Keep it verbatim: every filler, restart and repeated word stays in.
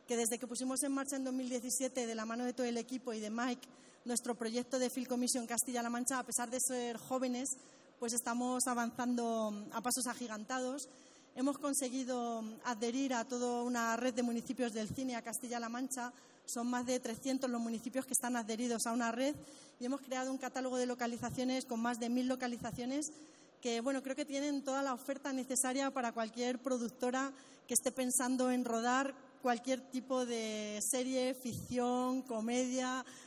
que desde que pusimos en marcha en dos mil diecisiete, de la mano de todo el equipo y de Mike, nuestro proyecto de Film Commission Castilla-La Mancha, a pesar de ser jóvenes, pues estamos avanzando a pasos agigantados. Hemos conseguido adherir a toda una red de municipios del cine a Castilla-La Mancha. Son más de trescientos los municipios que están adheridos a una red y hemos creado un catálogo de localizaciones con más de mil localizaciones que, bueno, creo que tienen toda la oferta necesaria para cualquier productora que esté pensando en rodar cualquier tipo de serie, ficción, comedia,